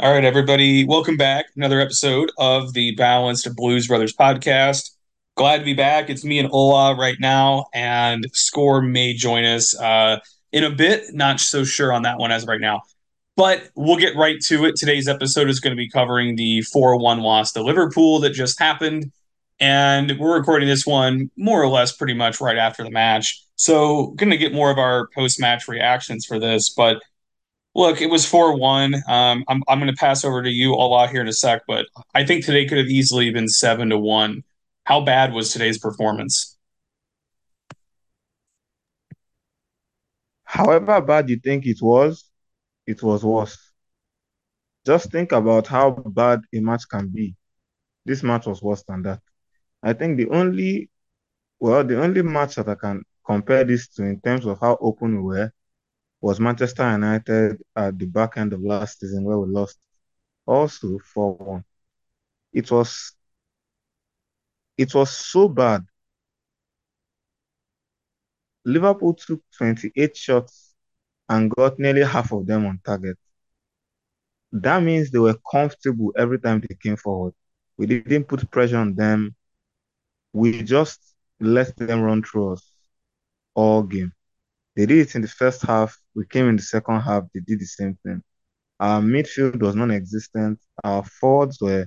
All right, everybody. Welcome back. Another episode of the Balanced Blues Brothers podcast. Glad to be back. It's me and Ola right now, and Score may join us in a bit. Not so sure on that one as of right now, but we'll get right to it. Today's episode is going to be covering the 4-1 loss to Liverpool that just happened. And we're recording this one more or less pretty much right after the match. So, going to get more of our post match reactions for this. But look, it was 4-1. I'm going to pass over to you, Allah, here in a sec, but I think today could have easily been 7-1. How bad was today's performance? However bad you think it was worse. Just think about how bad a match can be. This match was worse than that. I think the only match that I can compare this to in terms of how open we were was Manchester United at the back end of last season where we lost also 4-1. It was it was so bad. Liverpool took 28 shots and got nearly half of them on target. That means they were comfortable every time they came forward. We didn't put pressure on them. We just let them run through us all game. They did it in the first half. We came in the second half. They did the same thing. Our midfield was non-existent. Our forwards were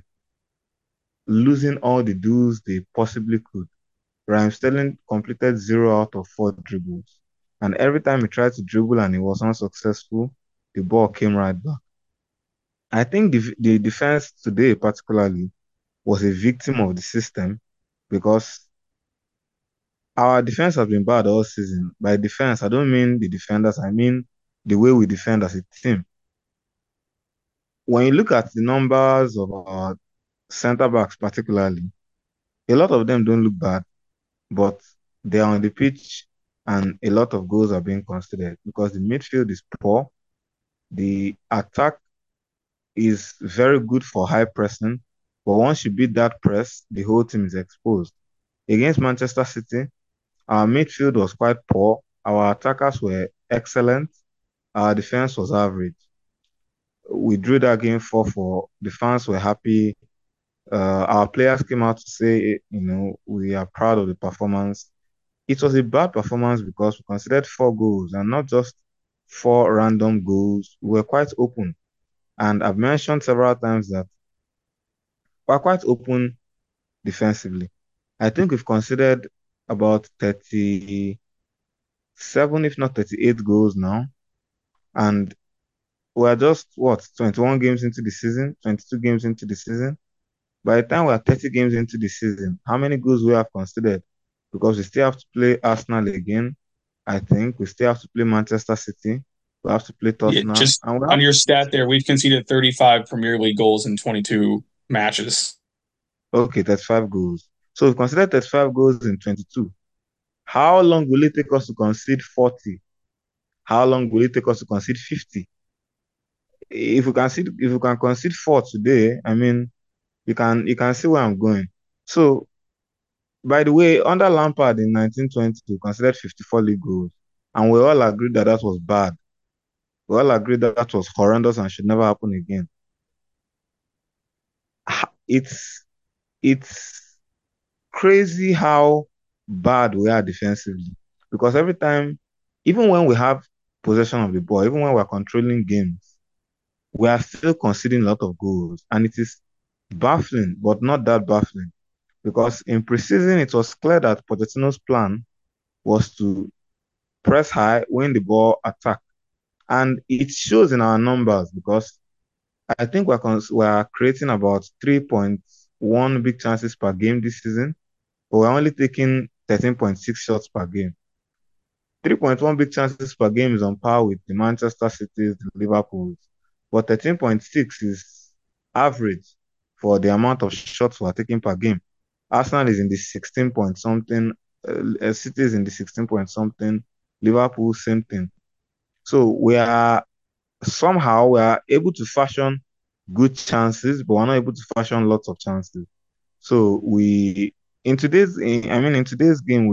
losing all the duels they possibly could. Raheem Sterling completed 0 out of 4 dribbles. And every time he tried to dribble and he was unsuccessful, the ball came right back. I think the defense today, particularly, was a victim of the system because our defense has been bad all season. By defense, I don't mean the defenders, I mean the way we defend as a team. When you look at the numbers of our centre backs, particularly, a lot of them don't look bad, but they are on the pitch and a lot of goals are being considered because the midfield is poor. The attack is very good for high pressing, but once you beat that press, the whole team is exposed. Against Manchester City, our midfield was quite poor. Our attackers were excellent. Our defense was average. We drew that game 4-4. The fans were happy. Our players came out to say, we are proud of the performance. It was a bad performance because we considered 4 goals and not just 4 random goals. We were quite open. And I've mentioned several times that we're quite open defensively. I think we've considered about 37, if not 38 goals now. And we're just, 21 games into the season, 22 games into the season. By the time we're 30 games into the season, how many goals we have considered? Because we still have to play Arsenal again. I think we still have to play Manchester City. We have to play Yeah, Tottenham. just And we on have, your stat there, we've conceded 35 Premier League goals in 22 matches. okay, 35 goals. So we've considered 35 goals in 22. How long will it take us to concede 40? How long will it take us to concede 50? If we can concede 4 today, I mean, you can see where I'm going. So, by the way, under Lampard in 1920, we considered 54 league goals, and we all agreed that that was bad. We all agreed that that was horrendous and should never happen again. It's it's crazy how bad we are defensively because every time, even when we have possession of the ball, even when we're controlling games, we are still conceding a lot of goals, and it is baffling, but not that baffling. Because in preseason, it was clear that Pochettino's plan was to press high, win the ball, attack. And it shows in our numbers because I think we're creating about 3.1 big chances per game this season, but we're only taking 13.6 shots per game. 3.1 big chances per game is on par with the Manchester Cities, the Liverpools, but 13.6 is average for the amount of shots we're taking per game. Arsenal is in the 16 point something, City is in the 16 point something, Liverpool, same thing. So we are able to fashion good chances, but we're not able to fashion lots of chances. So in today's game,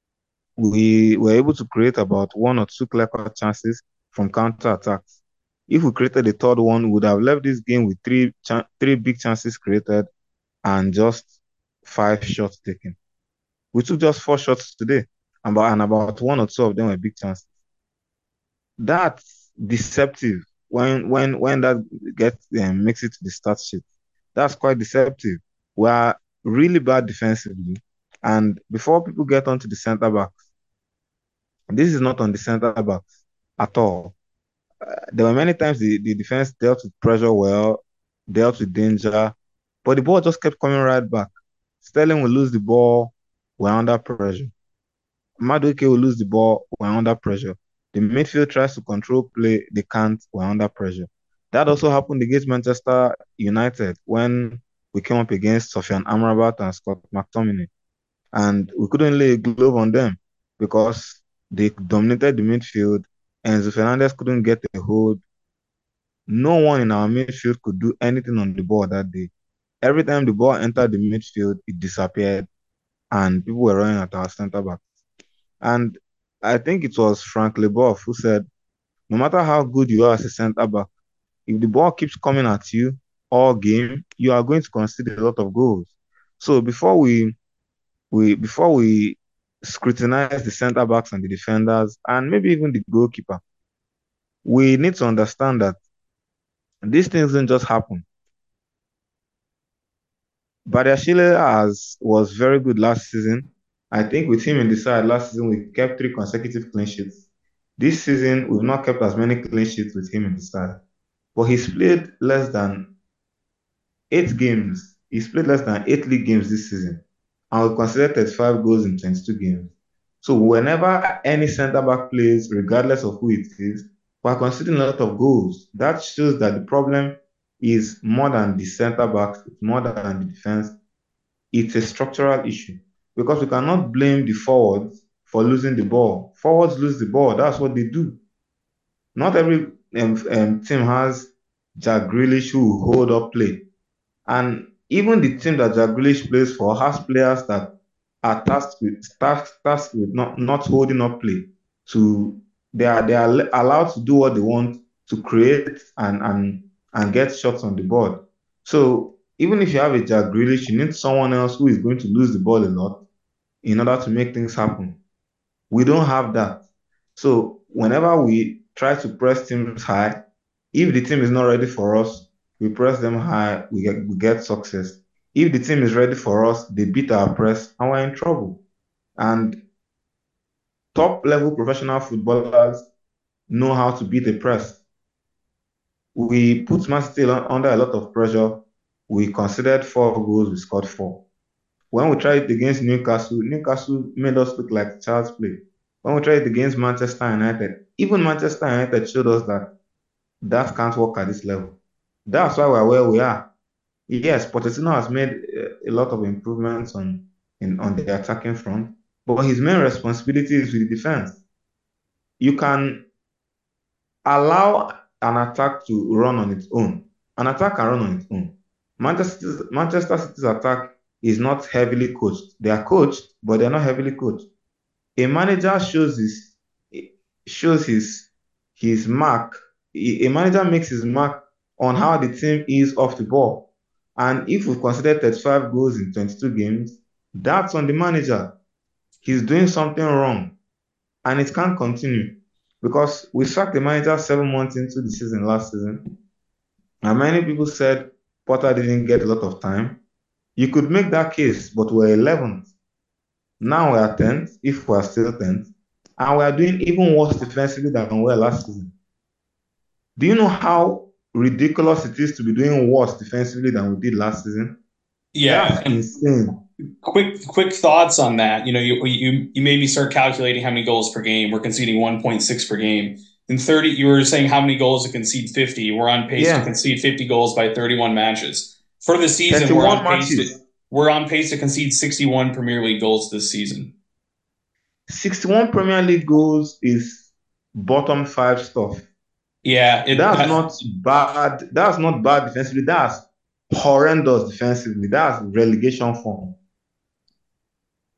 we were able to create about one or two clear cut chances from counter attacks. If we created a third one, we would have left this game with three big chances created and just 5 shots taken. We took just 4 shots today, and about one or two of them were big chances. That's deceptive when that gets makes it to the stat sheet. That's quite deceptive. We are really bad defensively. And before people get onto the centre backs, this is not on the centre backs at all. There were many times the defense dealt with pressure well, dealt with danger, but the ball just kept coming right back. Sterling will lose the ball, we're under pressure. Madueke will lose the ball, we're under pressure. The midfield tries to control play, they can't, we're under pressure. That also happened against Manchester United when we came up against Sofian Amrabat and Scott McTominay. And we couldn't lay a glove on them because they dominated the midfield. Enzo Fernandez couldn't get a hold. No one in our midfield could do anything on the ball that day. Every time the ball entered the midfield, it disappeared, and people were running at our centre back. And I think it was Frank Leboeuf who said, no matter how good you are as a centre back, if the ball keeps coming at you all game, you are going to concede a lot of goals. So before we scrutinize the centre backs and the defenders and maybe even the goalkeeper, we need to understand that these things don't just happen. Badiashile was very good last season. I think with him in the side last season, we kept 3 consecutive clean sheets. This season, we've not kept as many clean sheets with him in the side. But he's played less than 8 games. He's played less than 8 league games this season. And we've considered 35 goals in 22 games. So whenever any centre back plays, regardless of who it is, we're considering a lot of goals. That shows that the problem is more than the centre backs, it's more than the defense. It's a structural issue because we cannot blame the forwards for losing the ball. Forwards lose the ball. That's what they do. Not every team has Jack Grealish who will hold up play. And even the team that Jack Grealish plays for has players that are tasked with not holding up play. To they are allowed to do what they want to create and get shots on the board. So even if you have a Jack Grealish, you need someone else who is going to lose the ball a lot in order to make things happen. We don't have that. So whenever we try to press teams high, if the team is not ready for us, we press them high, we get success. If the team is ready for us, they beat our press and we're in trouble. And top level professional footballers know how to beat a press. We put Man City under a lot of pressure. We considered 4 goals, we scored 4. When we tried it against Newcastle, Newcastle made us look like child's play. When we tried it against Manchester United, even Manchester United showed us that that can't work at this level. That's why we're where we are. Yes, Pochettino has made a lot of improvements on the attacking front, but his main responsibility is with the defense. You can allow an attack to run on its own. An attack can run on its own. Manchester City's attack is not heavily coached. They are coached, but they're not heavily coached. A manager shows his mark. A manager makes his mark on how the team is off the ball. And if we consider 35 goals in 22 games, that's on the manager. He's doing something wrong, and it can't continue because we sacked the manager 7 months into the season last season, and many people said Potter didn't get a lot of time. You could make that case, but we're 11th. Now we're 10th, if we're still 10th, and we're doing even worse defensively than we were last season. Do you know how ridiculous it is to be doing worse defensively than we did last season? Yeah, That's and insane. quick thoughts on that. You made me start calculating how many goals per game. We're conceding 1.6 per game. In 30, you were saying how many goals to concede 50. We're on pace to Yeah, concede 50 goals by 31 matches. For the season, 31 matches. we're on pace to concede 61 Premier League goals this season. 61 Premier League goals is bottom five stuff. Yeah, That's not bad. That's not bad defensively. That's horrendous defensively. That's relegation form.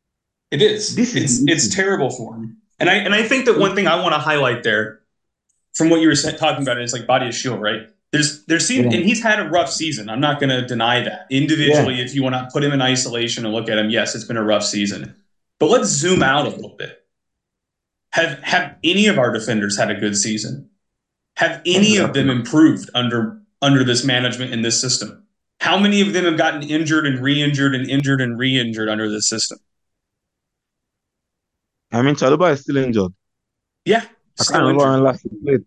it is. This is the It's issue. terrible form. And I think that one thing I want to highlight there from what you were talking about, it's like body of shield, right? There's seen, Yeah. and he's had a rough season. I'm not going to deny that. Yeah. Individually, if you want to put him in isolation and look at him, yes, it's been a rough season. But let's zoom out a little bit. Have any of our defenders had a good season? Have any of them Exactly. improved under this management in this system? How many of them have gotten injured and re-injured and injured and re-injured under this system? I mean, Chaluba is still injured. Yeah, I can't still remember injured. when last he played.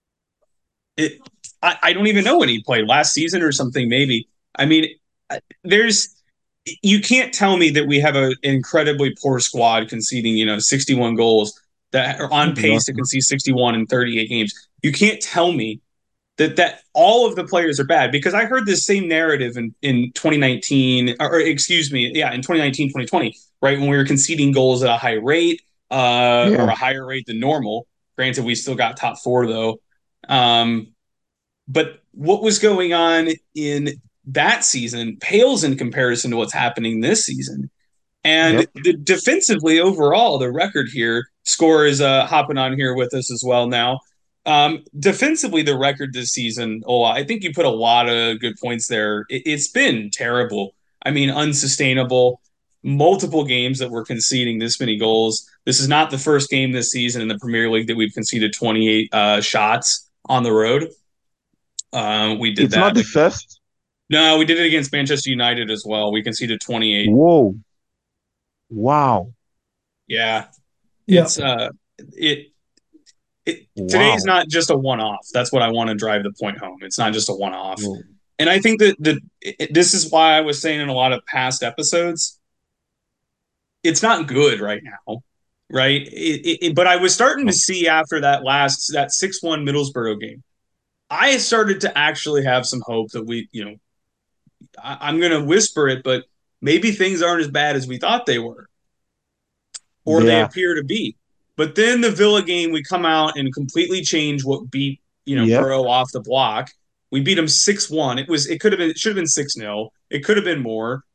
It, I don't even know when he played last season or something. Maybe. I mean, there's you can't tell me that we have an incredibly poor squad conceding 61 goals that are on pace to Exactly. concede 61 in 38 games. You can't tell me that all of the players are bad because I heard this same narrative in 2019 or excuse me, yeah, in 2019 2020, right, when we were conceding goals at a high rate or Yeah. a higher rate than normal. Granted, we still got top 4 though. Um, but what was going on in that season pales in comparison to what's happening this season. And Yep. defensively, overall, the record here, Score is hopping on here with us as well now. Defensively, the record this season, oh, I think you put a lot of good points there. It's been terrible. I mean, unsustainable. Multiple games that we're conceding this many goals. This is not the first game this season in the Premier League that we've conceded 28 shots on the road. We did It's not that. the first. No, we did it against Manchester United as well. We conceded 28. Whoa. Wow. Yeah, Yeah. it's it today's Wow. not just a one-off. That's what I want to drive the point home. It's not just a one-off. Whoa. And I think that this is why I was saying in a lot of past episodes, it's not good right now, right? But I was starting to see after that 6-1 Middlesbrough game, I started to actually have some hope that I'm going to whisper it, but maybe things aren't as bad as we thought they were, or They they are. appear to be. But then the Villa game, we come out and completely change what beat Yep. Borough off the block. We beat them 6-1. It should have been 6-0. It could have been more.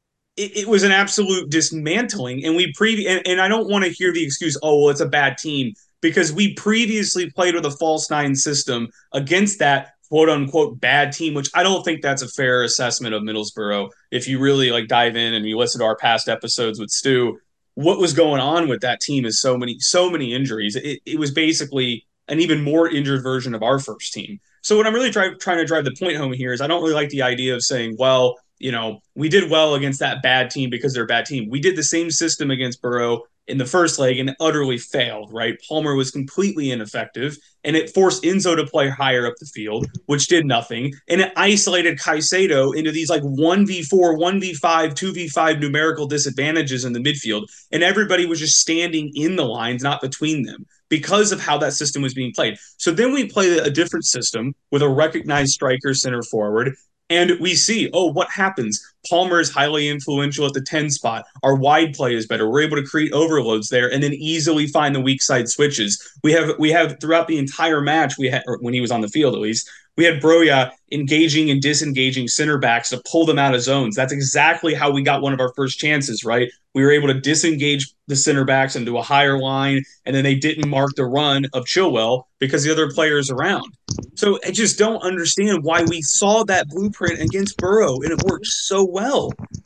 It was an absolute dismantling. And and I don't want to hear the excuse, oh well, it's a bad team, because we previously played with a false nine system against that quote unquote bad team, which I don't think that's a fair assessment of Middlesbrough. If you really like dive in and you listen to our past episodes with Stu, what was going on with that team is so many injuries. It was basically an even more injured version of our first team. So what I'm really trying to drive the point home here is I don't really like the idea of saying, well, we did well against that bad team because they're a bad team. We did the same system against Borough in the first leg and it utterly failed, right? Palmer was completely ineffective and it forced Enzo to play higher up the field, which did nothing. And it isolated Caicedo into these like 1v4, 1v5, 2v5 numerical disadvantages in the midfield. And everybody was just standing in the lines, not between them, because of how that system was being played. So then we play a different system with a recognized striker center forward. And we see, oh, what happens? Palmer is highly influential at the 10 spot. Our wide play is better. We're able to create overloads there and then easily find the weak side switches. We have throughout the entire match, we had, or when he was on the field at least, we had Broja engaging and disengaging center backs to pull them out of zones. That's exactly how we got one of our first chances, right? We were able to disengage the center backs into a higher line, and then they didn't mark the run of Chilwell because the other players around. So I just don't understand why we saw that blueprint against Borough and it worked so well.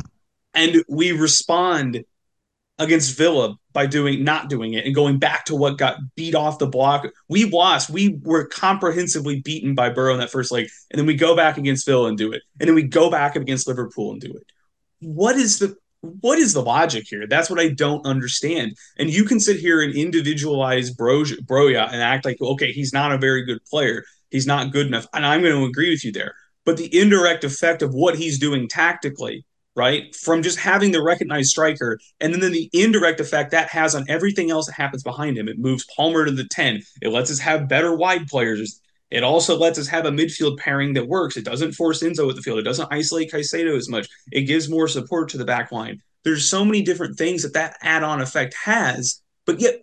And we respond against Villa by not doing it and going back to what got beat off the block. We lost. We were comprehensively beaten by Borough in that first leg. And then we go back against Villa and do it. And then we go back against Liverpool and do it. What is the logic here? That's what I don't understand. And you can sit here and individualize Broja and act like, okay, he's not a very good player. He's not good enough. And I'm going to agree with you there. But the indirect effect of what he's doing tactically, right, from just having the recognized striker, and then the indirect effect that has on everything else that happens behind him. It moves Palmer to the 10. It lets us have better wide players. It also lets us have a midfield pairing that works. It doesn't force Enzo at the field. It doesn't isolate Caicedo as much. It gives more support to the back line. There's so many different things that add-on effect has, but yet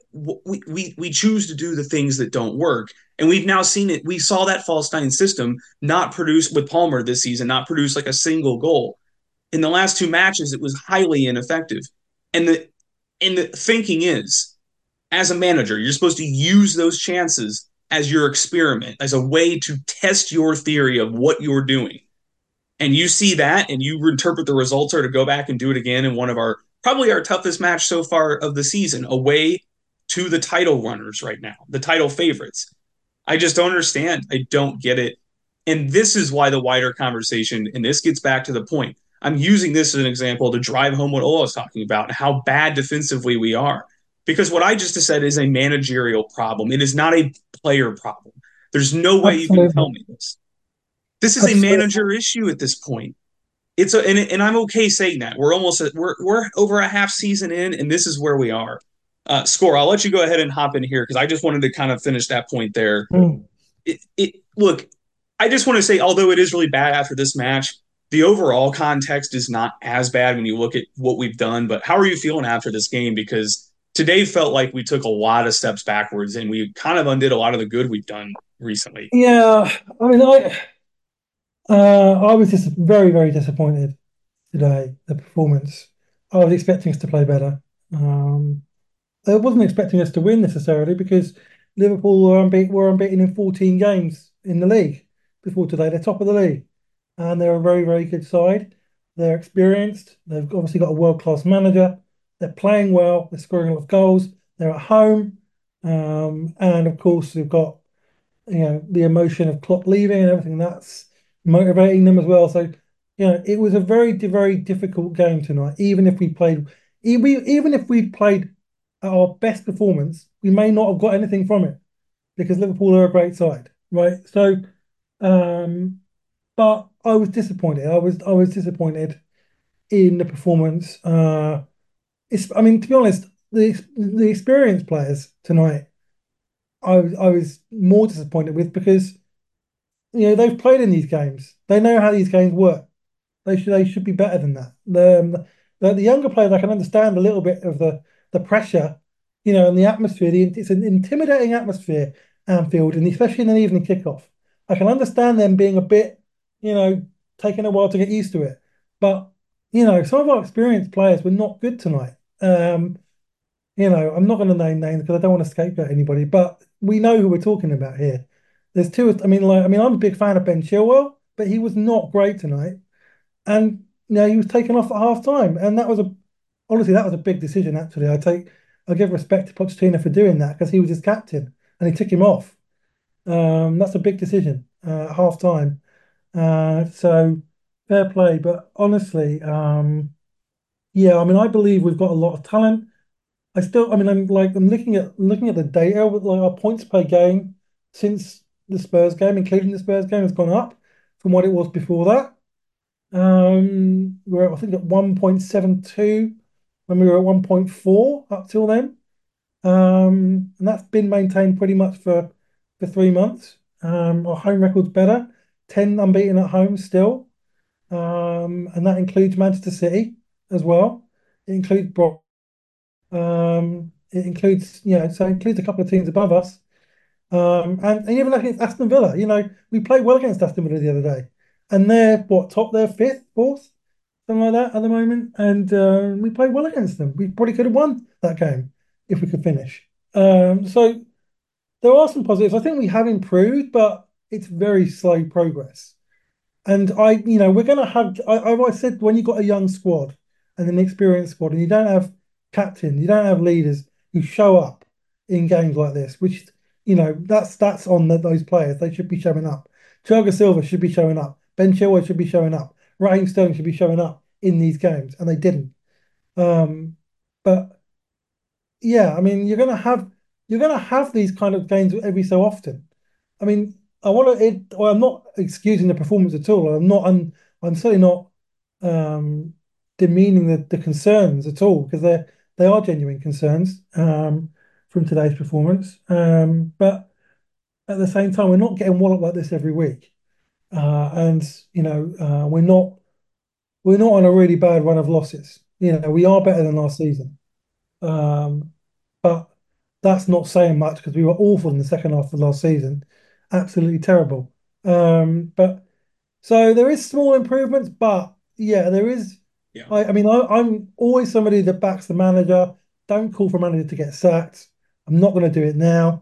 we choose to do the things that don't work. And we've now seen it. We saw that false nine system not produce with Palmer this season, not produce like a single goal. In the last 2 matches, it was highly ineffective. And the thinking is, as a manager, you're supposed to use those chances as your experiment, as a way to test your theory of what you're doing, and you see that and you interpret the results, or to go back and do it again in one of our probably our toughest match so far of the season, away to the title runners right now, the title favorites. I just don't understand. I don't get it. And this is why the wider conversation, and this gets back to the point. I'm using this as an example to drive home what Ola was talking about and how bad defensively we are. Because what I just said is a managerial problem. It is not a player problem. There's no way you can tell Absolutely. me this. This is a Absolutely. manager issue at this point. It's a, and I'm okay saying that. We're over a half season in, and this is where we are. Score. I'll let you go ahead and hop in here because I just wanted to kind of finish that point there. Mm. Look, I just want to say, although it is really bad after this match, the overall context is not as bad when you look at what we've done. But how are you feeling after this game? Because today felt like we took a lot of steps backwards and we kind of undid a lot of the good we've done recently. Yeah, I mean, I was just very, very disappointed today, the performance. I was expecting us to play better. Um, I wasn't expecting us to win necessarily because Liverpool were unbeaten in 14 games in the league before today. They're top of the league, and they're a very, very good side. They're experienced. They've obviously got a world-class manager. They're playing well. They're scoring a lot of goals. They're at home, and of course, they've got the emotion of Klopp leaving and everything that's motivating them as well. So it was a very very difficult game tonight. Even if we played at our best performance, we may not have got anything from it because Liverpool are a great side, right? So, um, but I was disappointed. I was disappointed in the performance. I mean, to be honest, the experienced players tonight, I was more disappointed with because they've played in these games. They know how these games work. They should be better than that. The younger players, I can understand a little bit of the pressure, and the atmosphere. It's an intimidating atmosphere, Anfield, and especially in an evening kickoff. I can understand them being a bit, you know, taking a while to get used to it. But some of our experienced players were not good tonight. I'm not going to name names because I don't want to scapegoat anybody, but we know who we're talking about here. There's two. I mean, I'm a big fan of Ben Chilwell, but he was not great tonight, and he was taken off at half time, and honestly that was a big decision. Actually, I give respect to Pochettino for doing that because he was his captain and he took him off. That's a big decision at half time. So fair play, but honestly, yeah, I mean, I believe we've got a lot of talent. I'm looking at the data with like our points per game since the Spurs game, including the Spurs game, has gone up from what it was before that. We're I think at 1.72 when we were at 1.4 up till then. And that's been maintained pretty much for 3 months. Our home record's better, 10 unbeaten at home still. And that includes Manchester City as well. It includes it includes, so it includes a couple of teams above us. And even against Aston Villa, we played well against Aston Villa the other day, and they're what top, they're fifth, fourth, something like that at the moment. And we played well against them. We probably could have won that game if we could finish. So there are some positives. I think we have improved, but it's very slow progress. And we're going to have, I've always said, when you've got a young squad and an experienced squad, and you don't have captains, you don't have leaders who show up in games like this, which, that's on those players. They should be showing up. Thiago Silva should be showing up. Ben Chilwell should be showing up. Raheem Sterling should be showing up in these games, and they didn't. Um, but yeah, I mean, you're gonna have these kind of games every so often. I mean, well, I'm not excusing the performance at all. I'm certainly not um, demeaning the concerns at all because they are genuine concerns from today's performance. But at the same time, we're not getting walloped like this every week, and we're not on a really bad run of losses. We are better than last season. Um, but that's not saying much because we were awful in the second half of last season. Absolutely terrible. But so there is small improvements, but yeah, there is. Yeah. I'm always somebody that backs the manager. Don't call for a manager to get sacked. I'm not going to do it now.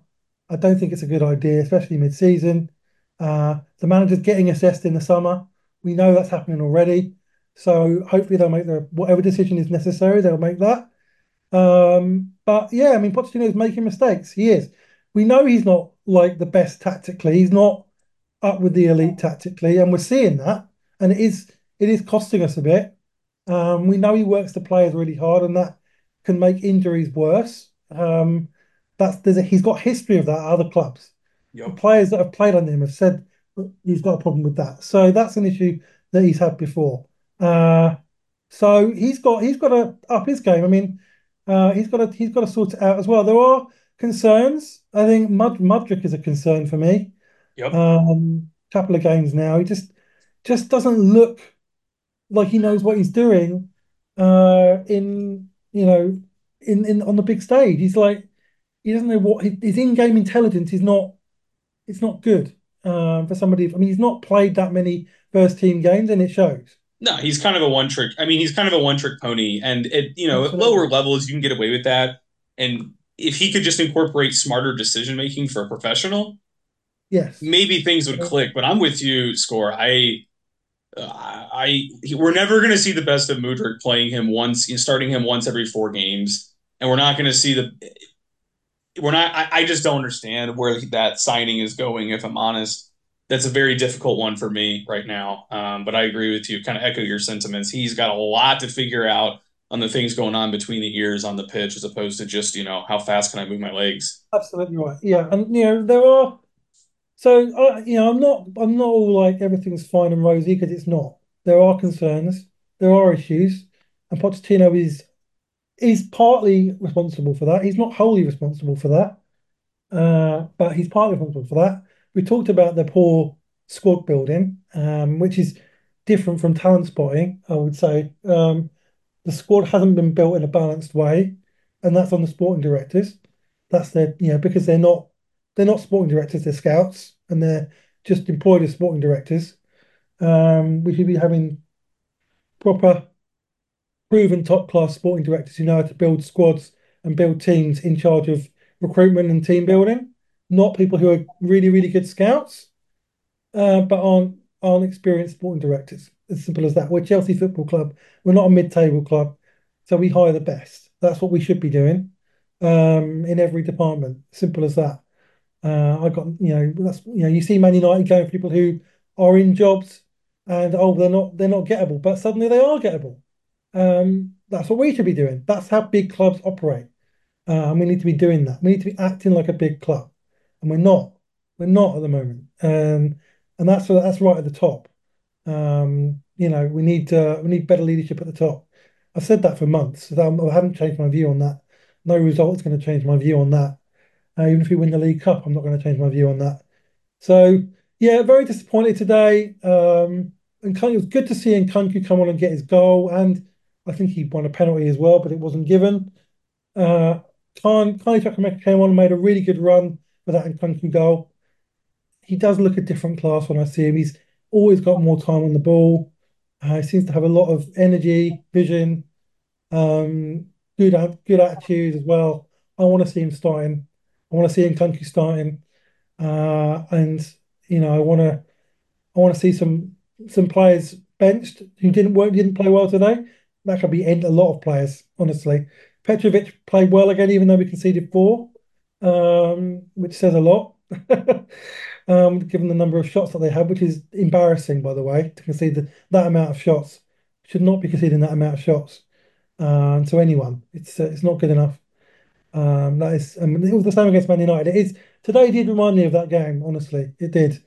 I don't think it's a good idea, especially mid-season. The manager's getting assessed in the summer. We know that's happening already. So hopefully they'll make whatever decision is necessary, they'll make that. But yeah, I mean, Pochettino is making mistakes. He is. We know he's not like the best tactically. He's not up with the elite tactically, and we're seeing that. And it is costing us a bit. We know he works the players really hard, and that can make injuries worse. He's got history of that at other clubs. The Yep. players that have played under him have said he's got a problem with that. So that's an issue that he's had before. Uh, so he's got to up his game. I mean, he's got to sort it out as well. There are concerns. I think Mudryk is a concern for me. Yep. Couple of games now, he just doesn't look like he knows what he's doing. In in on the big stage, he's like he doesn't know what his in-game intelligence is not. It's not good for somebody. I mean, he's not played that many first team games, and it shows. No, he's kind of a one trick. I mean, he's kind of a one trick pony, and at lower Absolutely. levels you can get away with that. And if he could just incorporate smarter decision making for a professional, Yes. maybe things would click. But I'm with you, Score. We're never going to see the best of Mudrik playing him once, starting him once every 4 games, and we're not going to see the. We're not. I just don't understand where that signing is going. If I'm honest, that's a very difficult one for me right now. But I agree with you. Kind of echo your sentiments. He's got a lot to figure out on the things going on between the ears on the pitch, as opposed to just how fast can I move my legs. Absolutely right. Yeah, and there are. So I'm not all like everything's fine and rosy because it's not. There are concerns. There are issues, and Pochettino is partly responsible for that. He's not wholly responsible for that, but he's partly responsible for that. We talked about the poor squad building, which is different from talent spotting, I would say. The squad hasn't been built in a balanced way, and that's on the sporting directors. That's because they're not sporting directors, they're scouts, and they're just employed as sporting directors. We should be having proper, proven top class sporting directors who know how to build squads and build teams in charge of recruitment and team building, not people who are really, really good scouts, but aren't experienced sporting directors. As simple as that. We're Chelsea Football Club. We're not a mid-table club, so we hire the best. That's what we should be doing in every department. Simple as that. I got that's you see Man United going for people who are in jobs and they're not gettable, but suddenly they are gettable. That's what we should be doing. That's how big clubs operate. And we need to be doing that. We need to be acting like a big club, and we're not. We're not at the moment. And that's right at the top. We need better leadership at the top. I've said that for months. So I haven't changed my view on that. No result's going to change my view on that. Even if we win the League Cup, I'm not going to change my view on that. So yeah, very disappointed today. And it was good to see Nkunku come on and get his goal, and I think he won a penalty as well, but it wasn't given. Uh, Carney Chukwuemeka came on and made a really good run for that Nkunku goal. He does look a different class when I see him. He's always got more time on the ball. He seems to have a lot of energy, vision, good attitude as well. I want to see him starting. I want to see Nkunku starting, and I want to see some players benched who didn't play well today. That could be end a lot of players, honestly. Petrovic played well again, even though we conceded four, which says a lot. Given the number of shots that they had, which is embarrassing, by the way, to concede that amount of shots. Should not be conceding that amount of shots to anyone. It's not good enough. It was the same against Man United. Today did remind me of that game. Honestly, it did.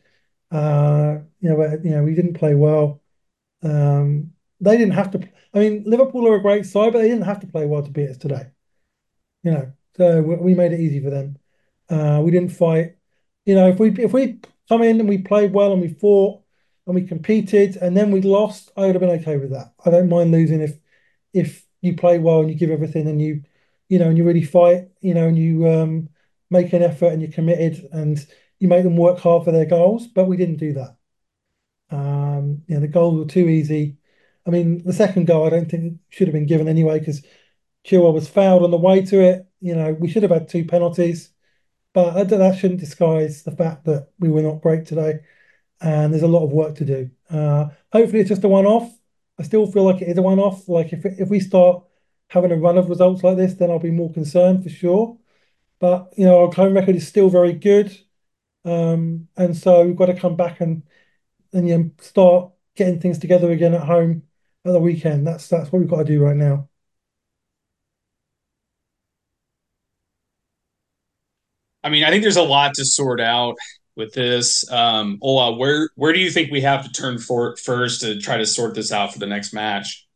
We didn't play well. They didn't have to. I mean, Liverpool are a great side, but they didn't have to play well to beat us today. So we made it easy for them. We didn't fight. If we come in and we played well and we fought and we competed and then we lost, I would have been okay with that. I don't mind losing if you play well and you give everything and you really fight, and you make an effort and you're committed and you make them work hard for their goals. But we didn't do that. The goals were too easy. I mean, the second goal I don't think should have been given anyway because Chilwell was fouled on the way to it. We should have had two penalties. but that shouldn't disguise the fact that we were not great today, and there's a lot of work to do. Hopefully, it's just a one-off. I still feel like it is a one-off. Like if we start having a run of results like this, then I'll be more concerned for sure. But our home record is still very good, and so we've got to come back and start getting things together again at home at the weekend. That's what we've got to do right now. I mean, I think there's a lot to sort out with this. Ola, where do you think we have to turn for first to try to sort this out for the next match?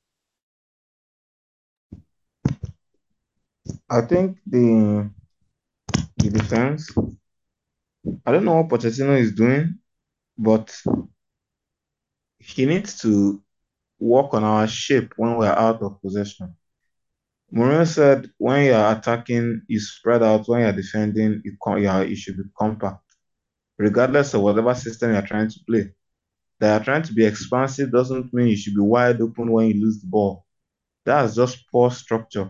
I think the defense. I don't know what Pochettino is doing, but he needs to work on our shape when we're out of possession. Mourinho said when you're attacking, you spread out. When you're defending, you should be compact, regardless of whatever system you're trying to play. That you're trying to be expansive doesn't mean you should be wide open when you lose the ball. That's just poor structure.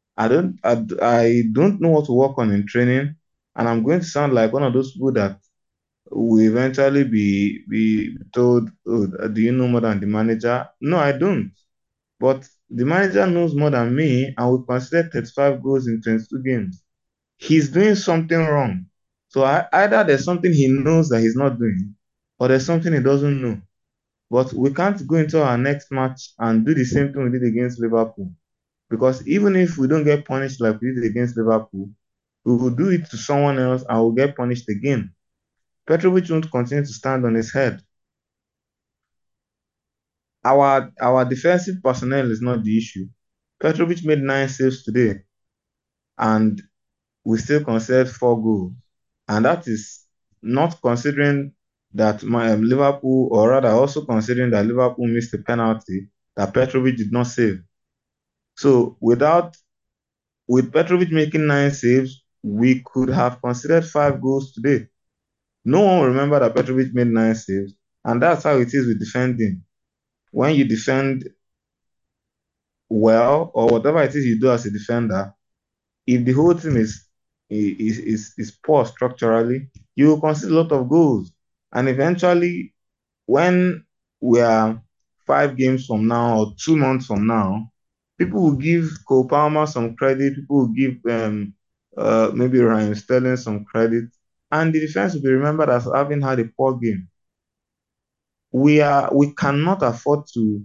I don't know what to work on in training, and I'm going to sound like one of those people that will eventually be told, "Oh, do you know more than the manager?" No, I don't. But the manager knows more than me, and we consider 35 goals in 22 games. He's doing something wrong. So either there's something he knows that he's not doing, or there's something he doesn't know. But we can't go into our next match and do the same thing we did against Liverpool. Because even if we don't get punished like we did against Liverpool, we will do it to someone else and we'll get punished again. Petrovic won't continue to stand on his head. Our defensive personnel is not the issue. Petrovic made 9 saves today, and we still conceded 4 goals. And that is not considering that Liverpool, or rather also considering that Liverpool missed a penalty that Petrovic did not save. So with Petrovic making 9 saves, we could have considered 5 goals today. No one will remember that Petrovic made 9 saves, and that's how it is with defending. When you defend well, or whatever it is you do as a defender, if the whole team is poor structurally, you will concede a lot of goals. And eventually, when we are 5 games from now or 2 months from now, people will give Cole Palmer some credit. People will give maybe Ryan Sterling some credit, and the defense will be remembered as having had a poor game. We cannot afford to.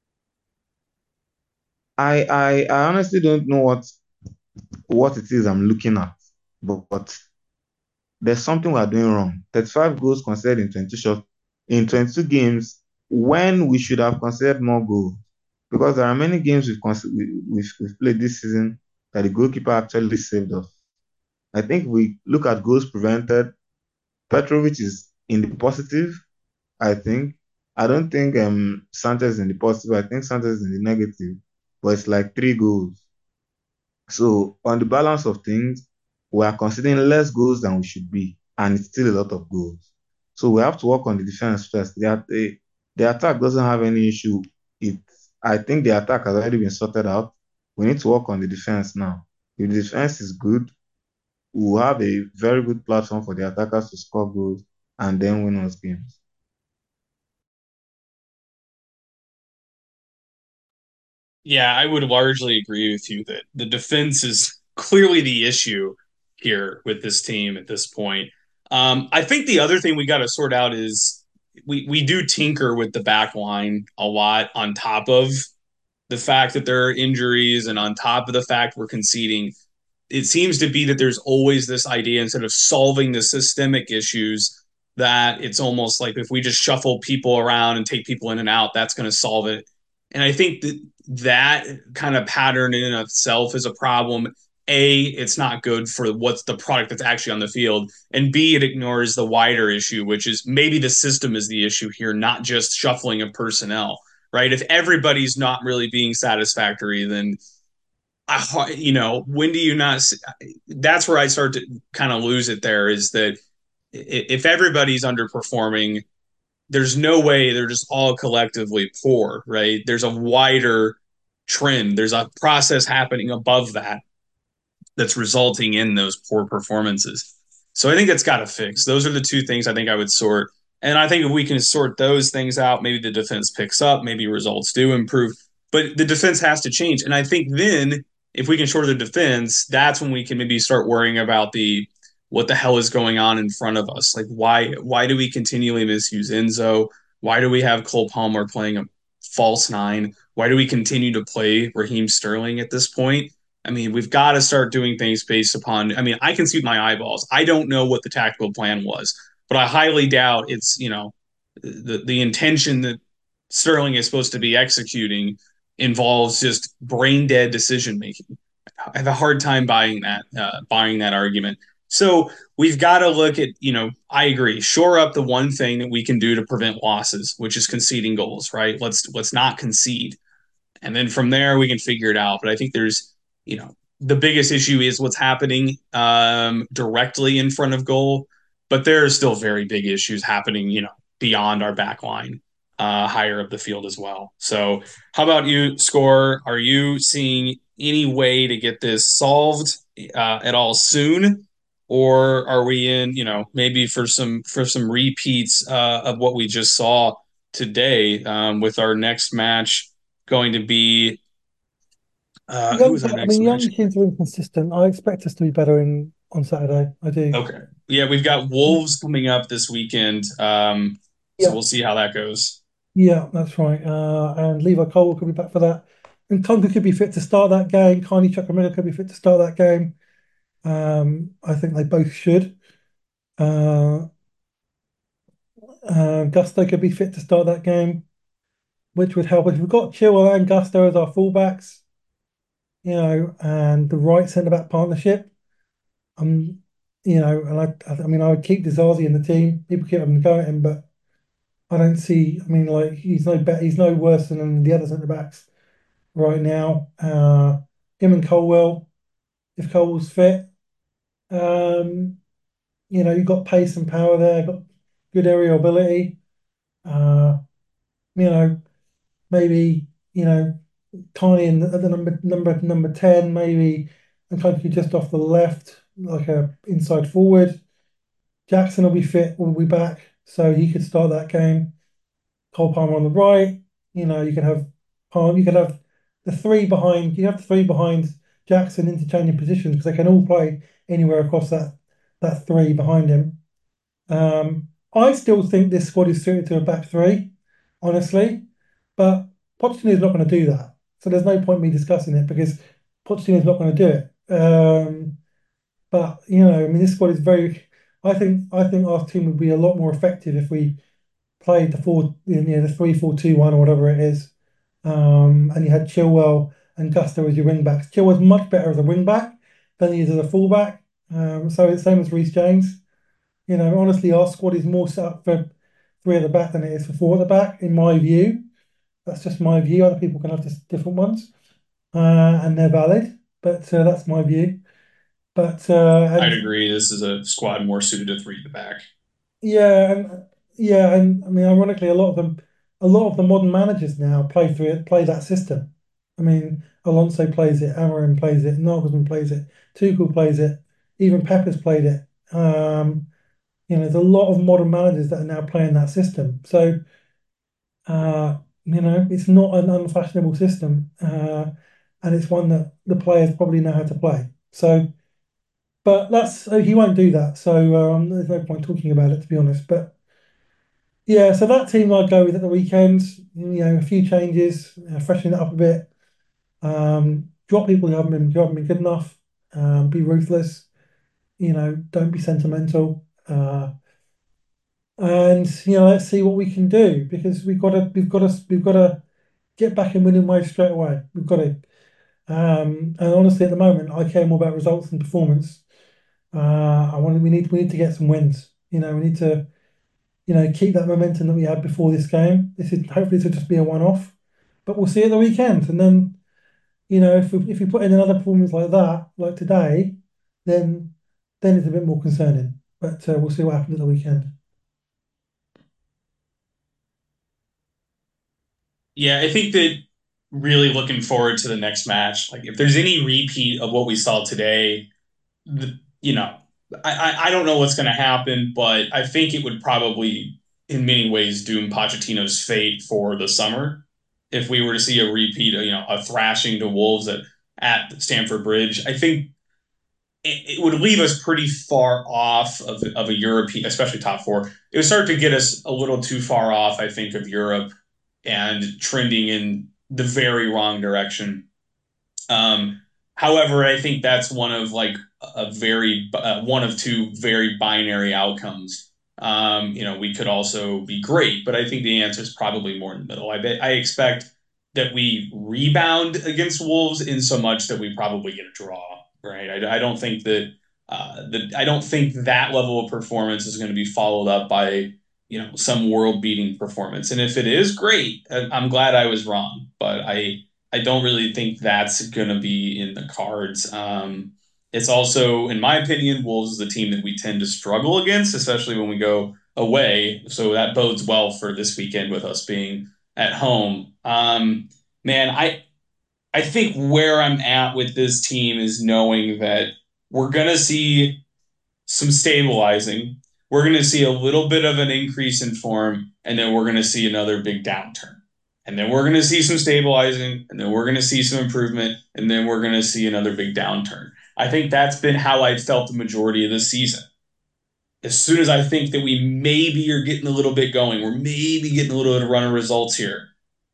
I honestly don't know what it is I'm looking at, but there's something we are doing wrong. 35 goals conceded in 20 shots in 22 games when we should have conceded more goals. Because there are many games we've played this season that the goalkeeper actually saved us. I think if we look at goals prevented, Petrovic is in the positive, I think. I don't think Sanchez is in the positive. I think Sanchez is in the negative, but it's like 3 goals. So on the balance of things, we are conceding less goals than we should be, and it's still a lot of goals. So we have to work on the defense first. The attack doesn't have any issue. I think the attack has already been sorted out. We need to work on the defense now. If the defense is good, we'll have a very good platform for the attackers to score goals and then win us games. Yeah, I would largely agree with you that the defense is clearly the issue here with this team at this point. I think the other thing we got to sort out is we do tinker with the back line a lot on top of the fact that there are injuries and on top of the fact we're conceding. It seems to be that there's always this idea instead of solving the systemic issues that it's almost like if we just shuffle people around and take people in and out, that's going to solve it. And I think that kind of pattern in itself is a problem. A, it's not good for what's the product that's actually on the field. And B, it ignores the wider issue, which is maybe the system is the issue here, not just shuffling of personnel, right? If everybody's not really being satisfactory, then when do you not? That's where I start to kind of lose it. There is that if everybody's underperforming, there's no way they're just all collectively poor, right? There's a wider trend. There's a process happening above that. that's resulting in those poor performances. So I think that's got to fix. Those are the two things I think I would sort. And I think if we can sort those things out, maybe the defense picks up, maybe results do improve. But the defense has to change. And I think then if we can short the defense, that's when we can maybe start worrying about the what the hell is going on in front of us. Like why do we continually misuse Enzo? Why do we have Cole Palmer playing a false nine? Why do we continue to play Raheem Sterling at this point? I mean, we've got to start doing things based upon. I mean, I can see with my eyeballs. I don't know what the tactical plan was, but I highly doubt it's the intention that Sterling is supposed to be executing involves just brain dead decision making. I have a hard time buying that argument. So we've got to look at, I agree, shore up the one thing that we can do to prevent losses, which is conceding goals, right? Let's not concede. And then from there we can figure it out. But I think the biggest issue is what's happening directly in front of goal. But there are still very big issues happening, beyond our back line, higher up the field as well. So how about you, Score? Are you seeing any way to get this solved at all soon? Or are we in, maybe for some repeats of what we just saw today with our next match going to be who Young, was our I next mean, match young again? teams are inconsistent. I expect us to be better on Saturday. I do. Okay. Yeah, we've got Wolves coming up this weekend. So Yeah, we'll see how that goes. yeah, that's right. And Levi Cole could be back for that. And Tonga could be fit to start that game. Carney Chukwuemeka could be fit to start that game. I think they both should. Uh, Gusto could be fit to start that game, which would help. If we've got Chilwell and Gusto as our fullbacks, and the right centre back partnership, um, and I mean, I would keep Dizazi in the team. People keep having to go at him, but I don't see. I mean, like he's no better. He's no worse than the other centre backs right now. Him and Colwell, if Colwell's fit, um, you've got pace and power there. Got good aerial ability. Uh, you know, maybe Tiny at the number 10, maybe, and Koki just off the left, like a inside forward. Jackson will be fit, will be back, so he could start that game. Cole Palmer on the right. You could have Palm. You could have the three behind. You have the three behind Jackson interchanging positions because they can all play anywhere across that three behind him. I still think this squad is suited to a back three, honestly, but Pochettino is not going to do that. So there's no point me discussing it because Pochettino is not going to do it. But I mean, this squad is very. I think our team would be a lot more effective if we played the 3-4-2-1 or whatever it is, and you had Chilwell and Gusto as your wing backs. Chilwell's much better as a wing back than he is as a full back. So it's the same as Reece James. Honestly, our squad is more set up for three at the back than it is for four at the back, in my view. That's just my view. Other people can have just different ones, and they're valid. But that's my view. But I'd and agree. This is a squad more suited to three at the back. yeah, and I mean, ironically, a lot of the modern managers now play that system. I mean, Alonso plays it, Amorim plays it, Nagelsmann plays it, Tuchel plays it, even Pepper's played it. There's a lot of modern managers that are now playing that system. So, it's not an unfashionable system, and it's one that the players probably know how to play. So, but he won't do that. So there's no point talking about it, to be honest. But yeah, so that team I'd go with at the weekend. A few changes, freshen it up a bit. Drop people who haven't been good enough. Be ruthless. Don't be sentimental. And let's see what we can do because we've got to get back in winning ways straight away. We've got to. And honestly, at the moment, I care more about results than performance. We need to get some wins. We need to keep that momentum that we had before this game. Hopefully this will just be a one-off, but we'll see at the weekend. And then if we put in another performance like that, like today, then it's a bit more concerning. But we'll see what happens at the weekend. Yeah, I think that really looking forward to the next match. Like if there's any repeat of what we saw today, you know, I don't know what's going to happen, but I think it would probably, in many ways, doom Pochettino's fate for the summer if we were to see a repeat, a thrashing to Wolves at Stamford Bridge. I think it would leave us pretty far off of a European, especially top four. It would start to get us a little too far off, I think, of Europe and trending in the very wrong direction. Um, However, I think that's one of like a very one of two very binary outcomes. We could also be great, but I think the answer is probably more in the middle. I expect that we rebound against Wolves in so much that we probably get a draw. Right? I don't think that I don't think that level of performance is going to be followed up by some world beating performance. And if it is great, I'm glad I was wrong. But I don't really think that's going to be in the cards. It's also, in my opinion, Wolves is the team that we tend to struggle against, especially when we go away. So that bodes well for this weekend with us being at home. Man, I think where I'm at with this team is knowing that we're going to see some stabilizing. We're going to see a little bit of an increase in form, and then we're going to see another big downturn. And then we're going to see some stabilizing, and then we're going to see some improvement, and then we're going to see another big downturn. I think that's been how I felt the majority of this season. As soon as I think that we maybe are getting a little bit going, we're maybe getting a little bit of run of results here.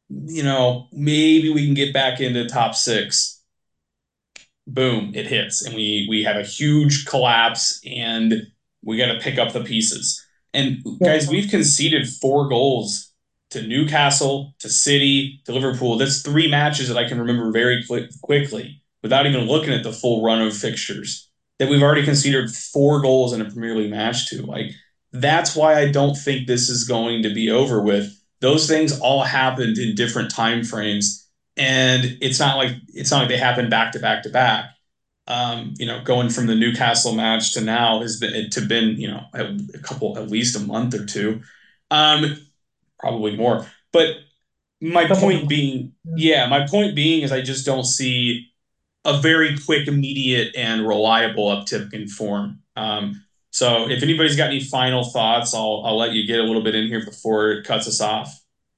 Maybe we can get back into top six. Boom, it hits, and we have a huge collapse, and we got to pick up the pieces. And Yeah, guys, we've conceded 4 goals to Newcastle, to City, to Liverpool. That's 3 matches that I can remember very quickly without even looking at the full run of fixtures that we've already conceded 4 goals in a Premier League match to. Like that's why I don't think this is going to be over with. Those things all happened in different time frames, and it's not like they happened back to back to back. Going from the Newcastle match to now has been a couple, at least a month or two, um, probably more. But my couple point months. being, Yeah. yeah, my point being is I just don't see a very quick, immediate, and reliable uptick in form. So if anybody's got any final thoughts, I'll let you get a little bit in here before it cuts us off.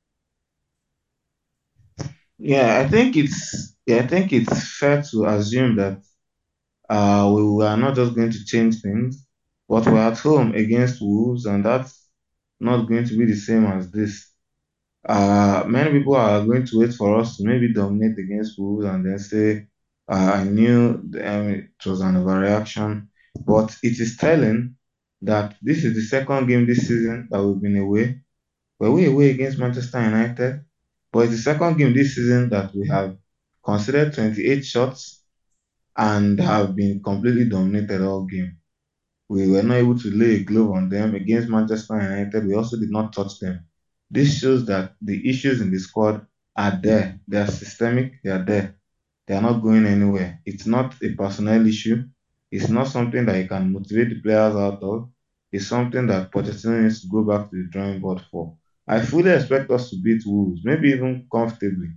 I think it's fair to assume that we are not just going to change things, but we're at home against Wolves, and that's not going to be the same as this. Many people are going to wait for us to maybe dominate against Wolves and then say, I knew it was an overreaction. But it is telling that this is the second game this season that we've been away. Were we away against Manchester United? But it's the second game this season that we have considered 28 shots and have been completely dominated all game. We were not able to lay a glove on them against Manchester United. We also did not touch them. This shows that the issues in the squad are there. They are systemic. They are there. They are not going anywhere. It's not a personnel issue. It's not something that you can motivate the players out of. It's something that Pochettino needs to go back to the drawing board for. I fully expect us to beat Wolves, maybe even comfortably.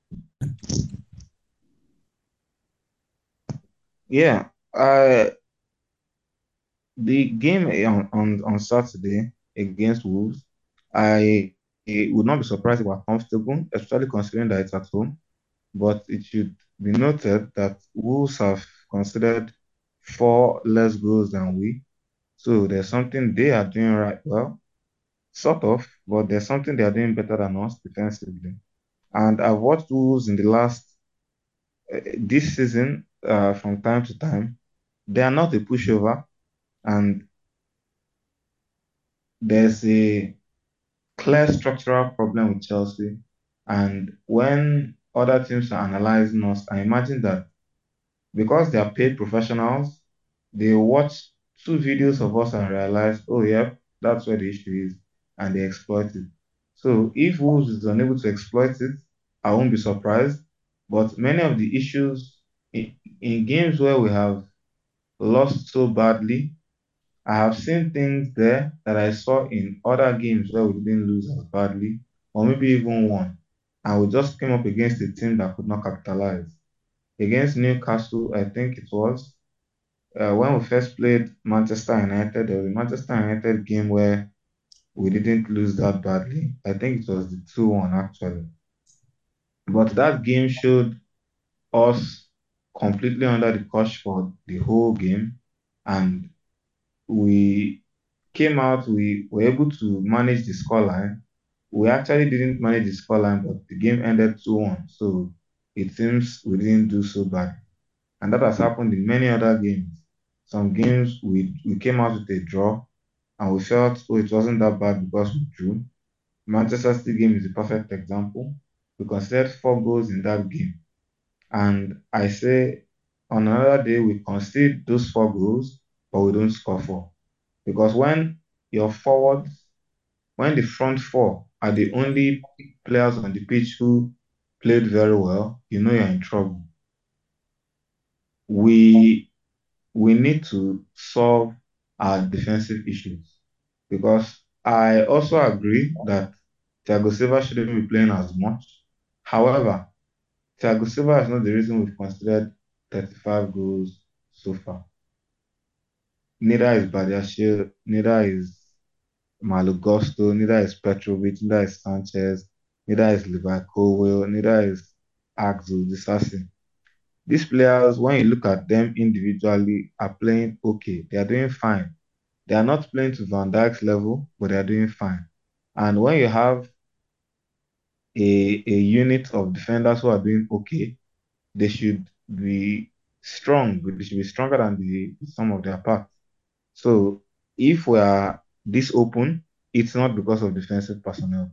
Yeah, the game on Saturday against Wolves, I would not be surprised if we're comfortable, especially considering that it's at home. But it should be noted that Wolves have considered 4 less goals than we. So there's something they are doing right well, sort of, but there's something they are doing better than us defensively. And I've watched Wolves in the last this season from time to time. They are not a pushover, and there's a clear structural problem with Chelsea. And when other teams are analyzing us, I imagine that because they are paid professionals, they watch 2 videos of us and realize, oh, yep, that's where the issue is, and they exploit it. So if Wolves is unable to exploit it, I won't be surprised. But many of the issues in games where we have lost so badly, I have seen things there that I saw in other games where we didn't lose as badly, or maybe even won. and we just came up against a team that could not capitalize. Against Newcastle, I think it was, when we first played Manchester United, there was a Manchester United game where we didn't lose that badly. I think it was the 2-1 actually. But that game showed us completely under the cosh for the whole game, and we came out, we were able to manage the scoreline. We actually didn't manage the scoreline, but the game ended 2-1. So it seems we didn't do so bad. And that has happened in many other games. Some games we came out with a draw and we felt, oh, it wasn't that bad because we drew. Manchester City game is a perfect example. We conceded 4 goals in that game. And I say on another day, we concede those 4 goals, but we don't score four. Because when your forwards, when the front four are the only players on the pitch who played very well, you know you're in trouble. We we need to solve our defensive issues because I also agree that Thiago Silva shouldn't be playing as much. However, Thiago Silva is not the reason we've considered 35 goals so far. Neither is Badiashile, neither is Malo Gusto, neither is Petrovic, neither is Sanchez, neither is Levi Colwill, neither is Axel Disasi. These players, when you look at them individually, are playing okay. They are doing fine. They are not playing to Van Dijk's level, but they are doing fine. And when you have a unit of defenders who are doing okay, they should be strong. They should be stronger than the sum of their parts. So if we are this open, it's not because of defensive personnel.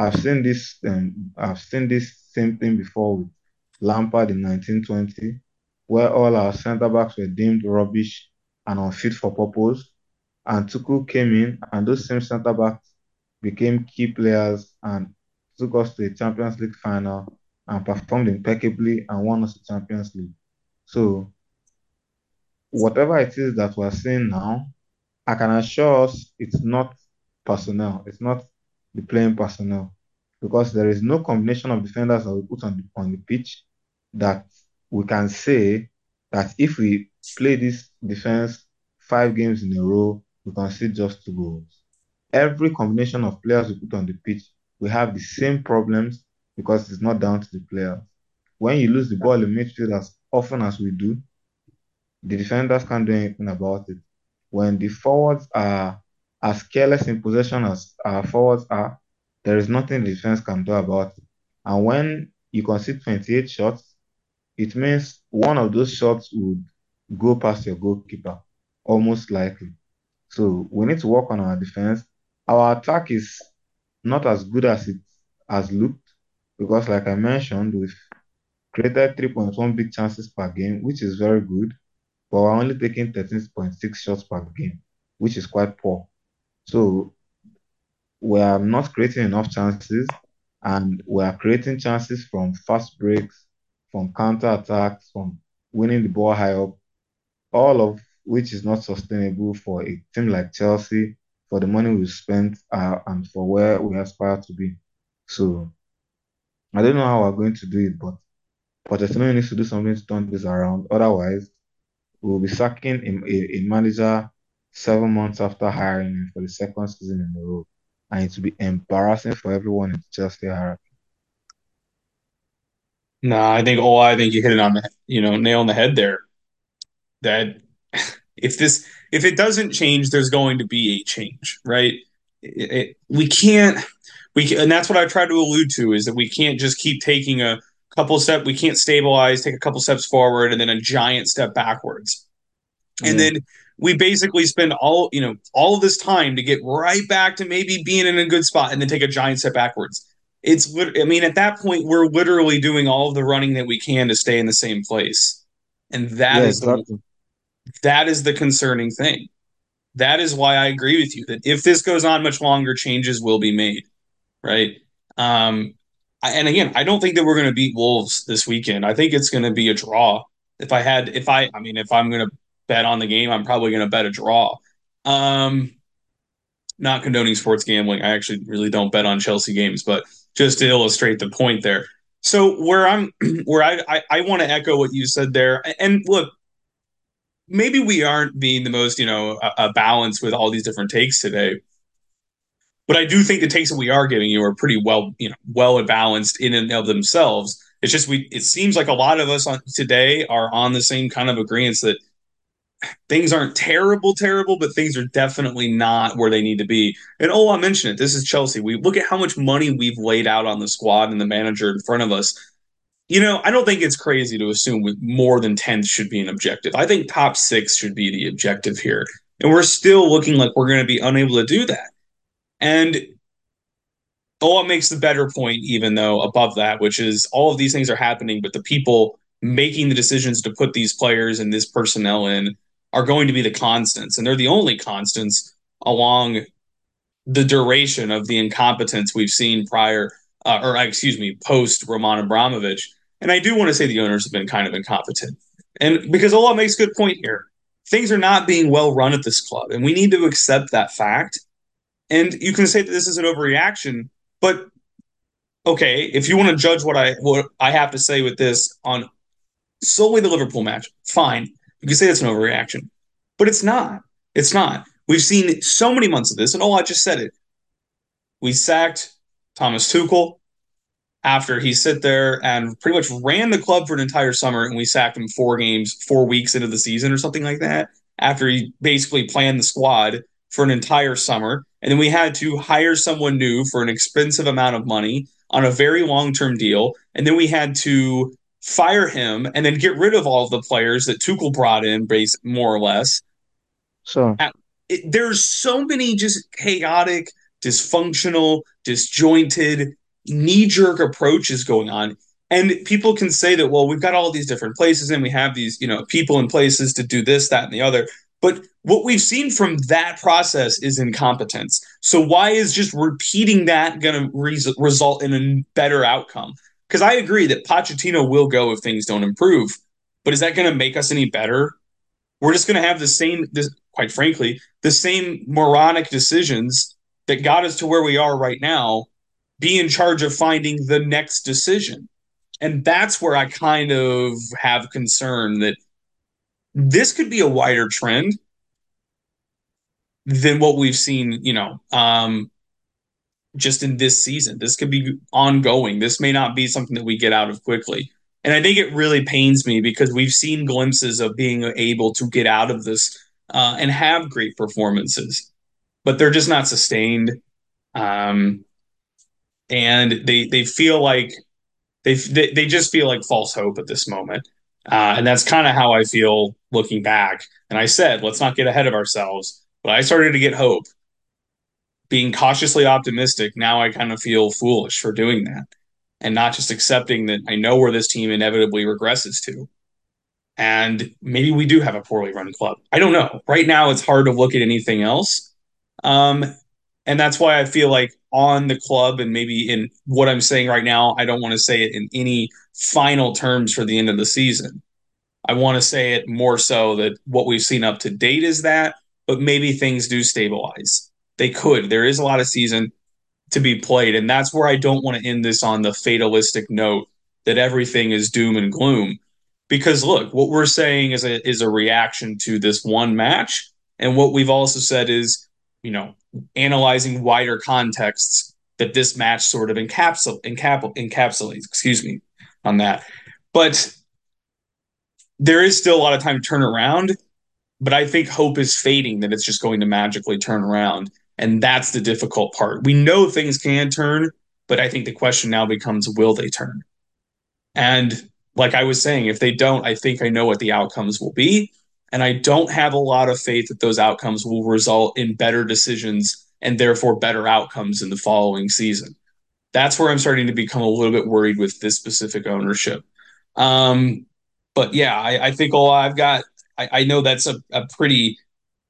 I've seen this same thing before with Lampard in 1920, where all our centre backs were deemed rubbish and unfit for purpose. And Tuchel came in, and those same centre backs became key players and took us to a Champions League final and performed impeccably and won us the Champions League. So whatever it is that we're seeing now, I can assure us it's not personnel. It's not the playing personnel because there is no combination of defenders that we put on the pitch that we can say that if we play this defense 5 games in a row, we can see just 2 goals. Every combination of players we put on the pitch, we have the same problems because it's not down to the players. When you lose the ball in midfield as often as we do, the defenders can't do anything about it. When the forwards are as careless in possession as our forwards are, there is nothing the defense can do about it. And when you concede 28 shots, it means one of those shots would go past your goalkeeper, almost likely. So we need to work on our defense. Our attack is not as good as it has looked because, like I mentioned, we've created 3.1 big chances per game, which is very good, but we're only taking 13.6 shots per game, which is quite poor. So we are not creating enough chances, and we are creating chances from fast breaks, from counter attacks, from winning the ball high up, all of which is not sustainable for a team like Chelsea, for the money we've spent, and for where we aspire to be. So I don't know how we're going to do it, but Pochettino needs to do something to turn this around. Otherwise, we'll be sacking a manager 7 months after hiring him for the second season in a row. And it will be embarrassing for everyone in the Chelsea hierarchy. No, I think you hit it on the nail on the head there. That if it doesn't change, there's going to be a change, right? We can't and that's what I tried to allude to is that we can't just keep taking a couple steps. We can't stabilize, take a couple steps forward, and then a giant step backwards. And Yeah, then we basically spend all of this time to get right back to maybe being in a good spot and then take a giant step backwards. I mean, at that point, we're literally doing all of the running that we can to stay in the same place. And yeah, exactly. that is the concerning thing. That is why I agree with you that if this goes on much longer, changes will be made, right? And again, I don't think that we're going to beat Wolves this weekend. I think it's going to be a draw. If I'm going to bet on the game, I'm probably going to bet a draw. Um, Not condoning sports gambling. I actually really don't bet on Chelsea games, but just to illustrate the point there. So where I'm, where I want to echo what you said there, and look, maybe we aren't being the most, a balance with all these different takes today, but I do think the takes that we are giving you are pretty well, well balanced in and of themselves. It's just it seems like a lot of us on today are on the same kind of agreement that things aren't terrible, terrible, but things are definitely not where they need to be. And oh, I mentioned it. This is Chelsea. We look at how much money we've laid out on the squad and the manager in front of us. I don't think it's crazy to assume with more than 10th should be an objective. I think top six should be the objective here. And we're still looking like we're going to be unable to do that. And Ola makes the better point, even though above that, which is all of these things are happening, but the people making the decisions to put these players and this personnel in are going to be the constants. And they're the only constants along the duration of the incompetence we've seen prior, or excuse me, post Roman Abramovich. And I do want to say the owners have been kind of incompetent. And because Ola makes a good point here, things are not being well run at this club, and we need to accept that fact. And you can say that this is an overreaction, but okay, if you want to judge what I have to say with this on solely the Liverpool match, fine. You can say it's an overreaction, but it's not. It's not. We've seen so many months of this, and I just said it. We sacked Thomas Tuchel after he sit there and pretty much ran the club for an entire summer, and we sacked him 4 games, 4 weeks into the season or something like that. After he basically planned the squad for an entire summer, and then we had to hire someone new for an expensive amount of money on a very long-term deal, and then we had to fire him and then get rid of all of the players that Tuchel brought in, base more or less. So, There's so many just chaotic, dysfunctional, disjointed, knee jerk approaches going on. And people can say that, well, we've got all these different places and we have these, people in places to do this, that, and the other. But what we've seen from that process is incompetence. So why is just repeating that going to result in a better outcome? Because I agree that Pochettino will go if things don't improve. But is that going to make us any better? We're just going to have quite frankly, the same moronic decisions that got us to where we are right now be in charge of finding the next decision. And that's where I kind of have concern that this could be a wider trend than what we've seen, just in this season. This could be ongoing. This may not be something that we get out of quickly. And I think it really pains me because we've seen glimpses of being able to get out of this and have great performances, but they're just not sustained. Um, and they feel like they just feel like false hope at this moment. And that's kind of how I feel looking back. And I said, let's not get ahead of ourselves. But I started to get hope, being cautiously optimistic. Now I kind of feel foolish for doing that and not just accepting that I know where this team inevitably regresses to. And maybe we do have a poorly run club. I don't know. Right now, it's hard to look at anything else. Um, and that's why I feel like on the club and maybe in what I'm saying right now, I don't want to say it in any final terms for the end of the season. I want to say it more so that what we've seen up to date is that, but maybe things do stabilize. They could. There is a lot of season to be played. And that's where I don't want to end this on the fatalistic note that everything is doom and gloom. Because look, what we're saying is a reaction to this one match. And what we've also said is, analyzing wider contexts that this match sort of encapsulates, excuse me, on that. But there is still a lot of time to turn around. But I think hope is fading that it's just going to magically turn around. And that's the difficult part. We know things can turn, but I think the question now becomes, will they turn? And like I was saying, if they don't, I think I know what the outcomes will be. And I don't have a lot of faith that those outcomes will result in better decisions and therefore better outcomes in the following season. That's where I'm starting to become a little bit worried with this specific ownership. Um, but yeah, I think all I've got, I know that's a pretty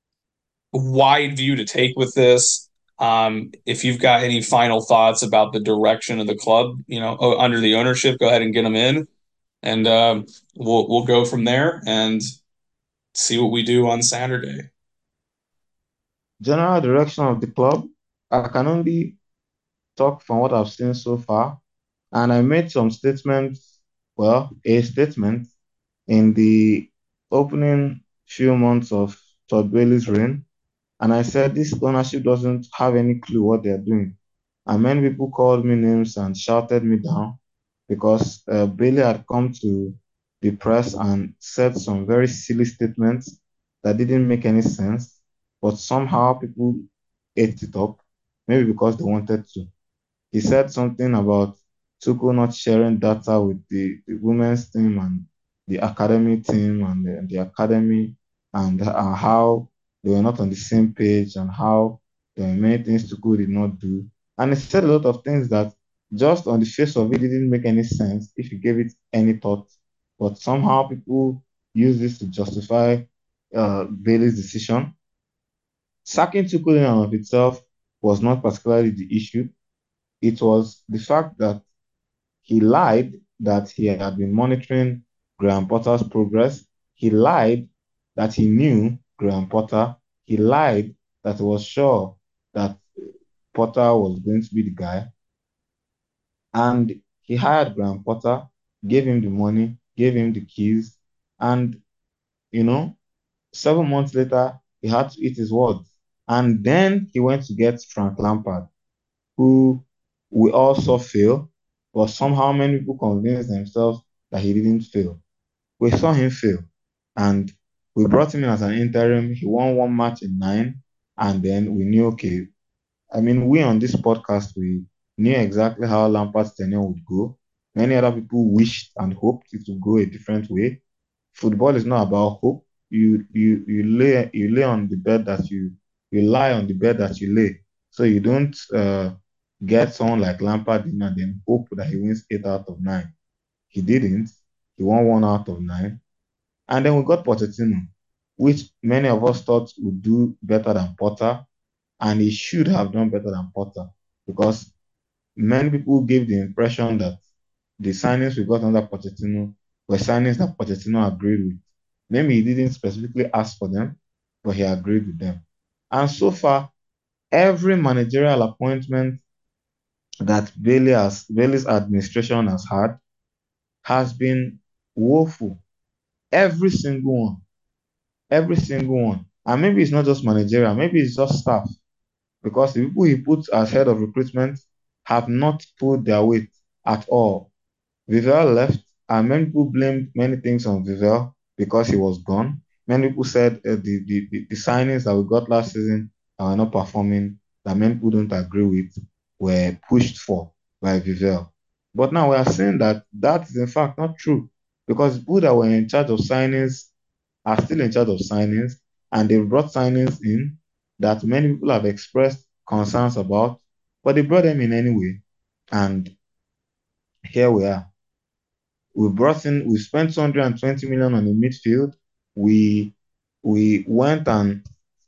wide view to take with this. If you've got any final thoughts about the direction of the club, under the ownership, go ahead and get them in, and we'll go from there and see what we do on Saturday. general direction of the club, I can only talk from what I've seen so far, and I made some statements, well, a statement in the opening few months of Todd Bailey's reign, and I said this ownership doesn't have any clue what they're doing. And many people called me names and shouted me down because Bailey had come to the press and said some very silly statements that didn't make any sense, but somehow people ate it up, maybe because they wanted to. He said something about Tuchel not sharing data with the women's team and the academy team and the academy, and how they were not on the same page, and how there were many things Tuchel did not do. And he said a lot of things that just on the face of it didn't make any sense if you gave it any thought. But somehow people use this to justify Bailey's decision. Sacking Tuchel in and of itself was not particularly the issue. It was the fact that he lied that he had been monitoring Graham Potter's progress. He lied that he knew Graham Potter. He lied that he was sure that Potter was going to be the guy. And he hired Graham Potter, gave him the money, gave him the keys. And, you know, 7 months later, he had to eat his words. And then he went to get Frank Lampard, who we all saw fail, but somehow many people convinced themselves that he didn't fail. We saw him fail, and we brought him in as an interim. He won one match in nine, and then we knew, okay, I mean, we on this podcast, we knew exactly how Lampard's tenure would go. Many other people wished and hoped it would go a different way. Football is not about hope. You lay on the bed that you lie on the bed that you lay. So you don't get someone like Lampard in and then hope that he wins 8 out of 9. He didn't. He won 1 out of 9. And then we got Pochettino, which many of us thought would do better than Potter, and he should have done better than Potter because many people gave the impression that the signings we got under Pochettino were signings that Pochettino agreed with. Maybe he didn't specifically ask for them, but he agreed with them. And so far, every managerial appointment that Bailey's administration has had has been woeful. Every single one. Every single one. And maybe it's not just managerial, maybe it's just staff. Because the people he put as head of recruitment have not pulled their weight at all. Vivell left, and many people blamed many things on Vivell because he was gone. Many people said the signings that we got last season that were not performing, that many people don't agree with, were pushed for by Vivell. But now we are saying that that is in fact not true because people that were in charge of signings are still in charge of signings, and they've brought signings in that many people have expressed concerns about, but they brought them in anyway. And here we are. We spent 220 million on the midfield. We went and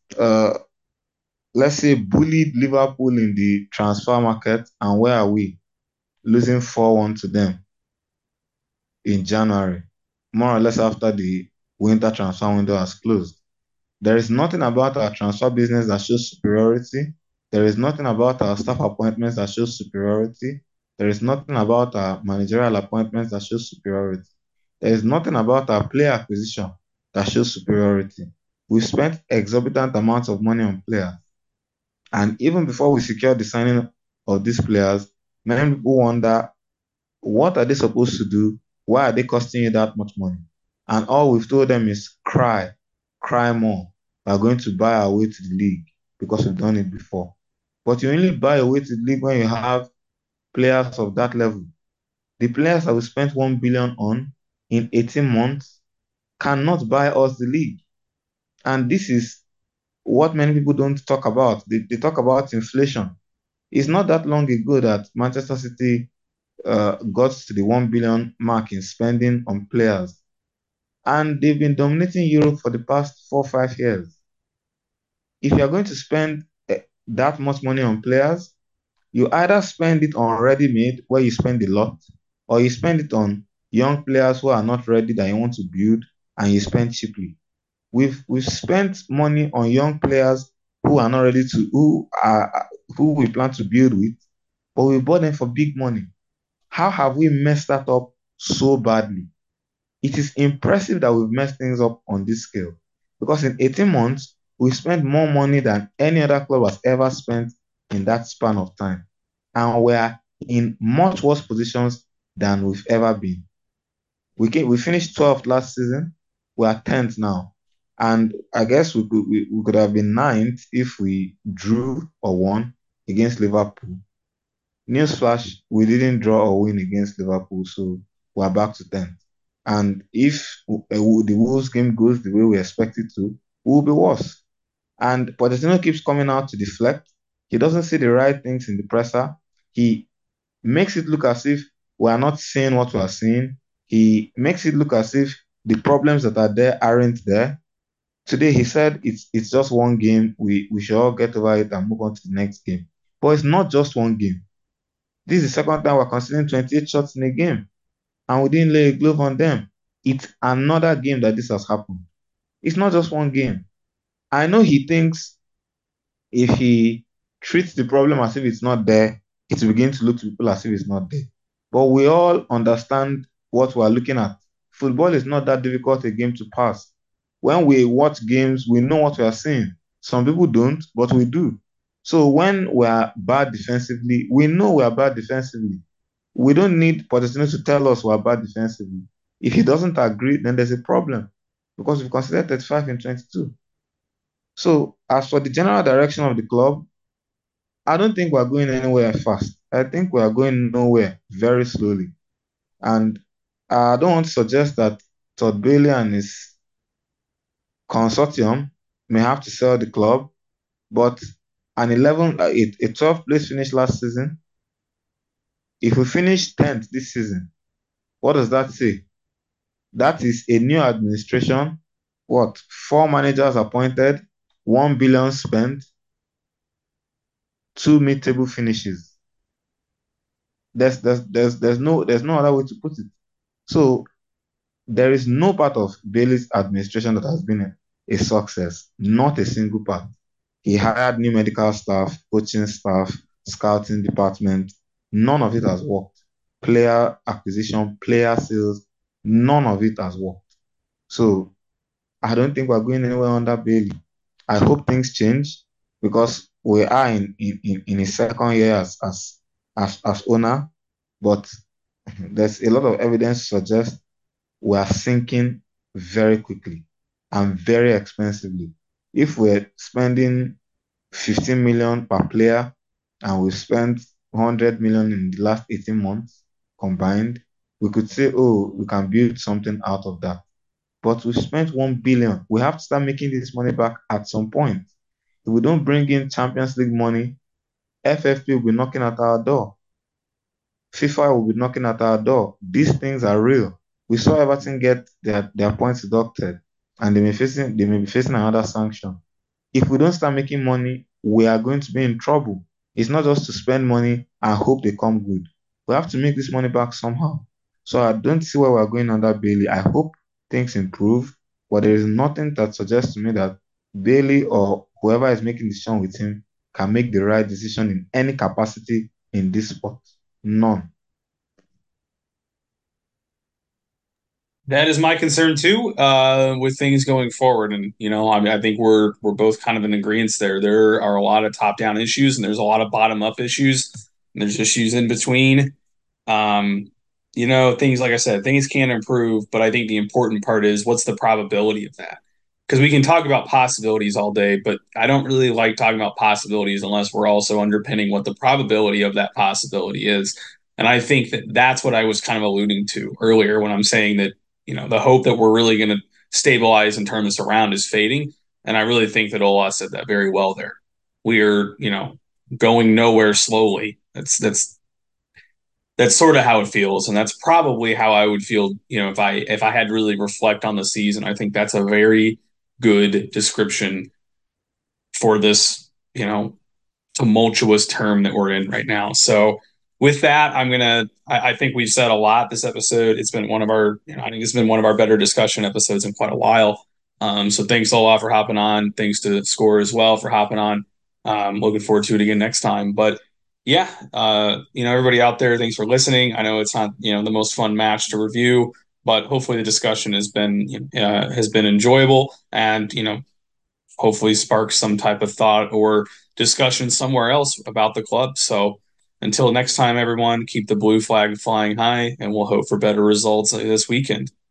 let's say bullied Liverpool in the transfer market, and where are we? Losing 4-1 to them in January, more or less after the winter transfer window has closed. There is nothing about our transfer business that shows superiority. There is nothing about our staff appointments that shows superiority. There is nothing about our managerial appointments that shows superiority. There is nothing about our player acquisition that shows superiority. We've spent exorbitant amounts of money on players. And even before we secured the signing of these players, many people wonder, what are they supposed to do? Why are they costing you that much money? And all we've told them is cry, cry more. We're going to buy our way to the league because we've done it before. But you only buy your way to the league when you have players of that level. The players that we spent 1 billion on in 18 months cannot buy us the league. And this is what many people don't talk about. They talk about inflation. It's not that long ago that Manchester City got to the 1 billion mark in spending on players. And they've been dominating Europe for the past 4 or 5 years. If you're going to spend that much money on players, you either spend it on ready-made, where you spend a lot, or you spend it on young players who are not ready that you want to build, and you spend cheaply. We've spent money on young players who are not ready to who we plan to build with, but we bought them for big money. How have we messed that up so badly? It is impressive that we've messed things up on this scale because in 18 months, we spent more money than any other club has ever spent in that span of time. And we're in much worse positions than we've ever been. We finished 12th last season. We are 10th now. And I guess we could have been 9th if we drew or won against Liverpool. Newsflash, we didn't draw or win against Liverpool, so we're back to 10th. And if the Wolves game goes the way we expect it to, we'll be worse. And Pochettino keeps coming out to deflect. He doesn't see the right things in the presser. He makes it look as if we are not seeing what we are seeing. He makes it look as if the problems that are there aren't there. Today he said it's just one game. We should all get over it and move on to the next game. But it's not just one game. This is the second time we're considering 28 shots in a game, and we didn't lay a glove on them. It's another game that this has happened. It's not just one game. I know he thinks if he treats the problem as if it's not there, it will begin to look to people as if it's not there. But we all understand what we're looking at. Football is not that difficult a game to pass. When we watch games, we know what we are seeing. Some people don't, but we do. So when we are bad defensively, we know we are bad defensively. We don't need Pochettino to tell us we are bad defensively. If he doesn't agree, then there's a problem because we've considered 35 in 22. So as for the general direction of the club, I don't think we're going anywhere fast. I think we are going nowhere very slowly. And I don't want to suggest that Todd Bailey and his consortium may have to sell the club, but a 12th place finish last season. If we finish 10th this season, what does that say? That is a new administration. What? 4 managers appointed, 1 billion spent, 2 mid-table finishes. There's no other way to put it. So there is no part of Bailey's administration that has been a success. Not a single part. He hired new medical staff, coaching staff, scouting department. None of it has worked. Player acquisition, player sales, none of it has worked. So I don't think we're going anywhere under Bailey. I hope things change because we are in his second year as owner, but there's a lot of evidence to suggest we are sinking very quickly and very expensively. If we're spending 15 million per player and we spent 100 million in the last 18 months combined, we could say, oh, we can build something out of that. But we spent 1 billion. We have to start making this money back at some point. If we don't bring in Champions League money, FFP will be knocking at our door. FIFA will be knocking at our door. These things are real. We saw Everton get their points deducted, and they may be facing another sanction. If we don't start making money, we are going to be in trouble. It's not just to spend money and hope they come good. We have to make this money back somehow. So I don't see where we're going under Bailey. I hope things improve, but there is nothing that suggests to me that Bailey or whoever is making the decision with him can make the right decision in any capacity in this sport. None. That is my concern too, with things going forward. And I mean, I think we're both kind of in agreement there. There are a lot of top down issues, and there's a lot of bottom up issues, and there's issues in between. Um, things like I said, things can improve, but I think the important part is what's the probability of that? Because we can talk about possibilities all day, but I don't really like talking about possibilities unless we're also underpinning what the probability of that possibility is. And I think that that's what I was kind of alluding to earlier when I'm saying that, the hope that we're really going to stabilize and turn this around is fading. And I really think that Ola said that very well there. We're, going nowhere slowly. That's sort of how it feels, and that's probably how I would feel, if I had to really reflect on the season. I think that's a very good description for this, tumultuous term that we're in right now. So with that, I think we've said a lot this episode. It's been one of our, I think it's been one of our better discussion episodes in quite a while. So thanks a lot for hopping on. Thanks to Score as well for hopping on. Looking forward to it again next time. But Yeah, everybody out there, thanks for listening. I know it's not, the most fun match to review, but hopefully the discussion has been enjoyable, and hopefully spark some type of thought or discussion somewhere else about the club. So until next time, everyone, keep the blue flag flying high, and we'll hope for better results this weekend.